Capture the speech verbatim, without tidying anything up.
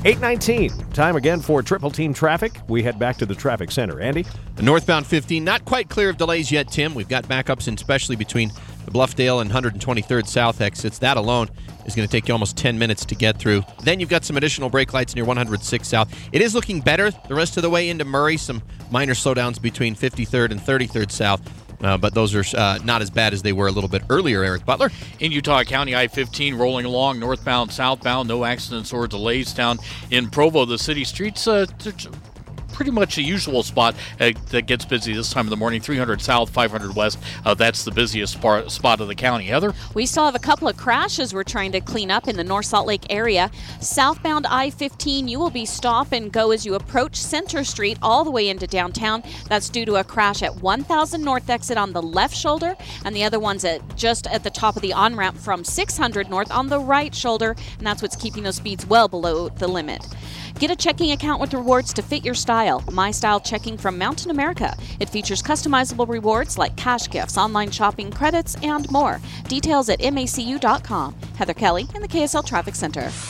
eight nineteen. Time again for Triple Team Traffic. We head back to the traffic center. Andy? Northbound fifteen, not quite clear of delays yet, Tim. We've got backups, and especially between the Bluffdale and one hundred twenty-third South exits. That alone is going to take you almost ten minutes to get through. Then you've got some additional brake lights near one hundred six South. It is looking better the rest of the way into Murray. Some minor slowdowns between fifty-third and thirty-third South. Uh, but those are uh, not as bad as they were a little bit earlier, Eric Butler. In Utah County, I fifteen rolling along northbound, southbound. No accidents or delays down in Provo. The city streets, uh, pretty much a usual spot uh, that gets busy this time of the morning. three hundred south, five hundred west. Uh, that's the busiest par- spot of the county. Heather? We still have a couple of crashes we're trying to clean up in the North Salt Lake area. Southbound I fifteen, you will be stop and go as you approach Center Street all the way into downtown. That's due to a crash at one thousand North exit on the left shoulder, and the other one's at just at the top of the on-ramp from six hundred North on the right shoulder, and that's what's keeping those speeds well below the limit. Get a checking account with rewards to fit your style. My Style Checking from Mountain America. It features customizable rewards like cash gifts, online shopping, credits, and more. Details at macu dot com. Heather Kelly in the K S L Traffic Center.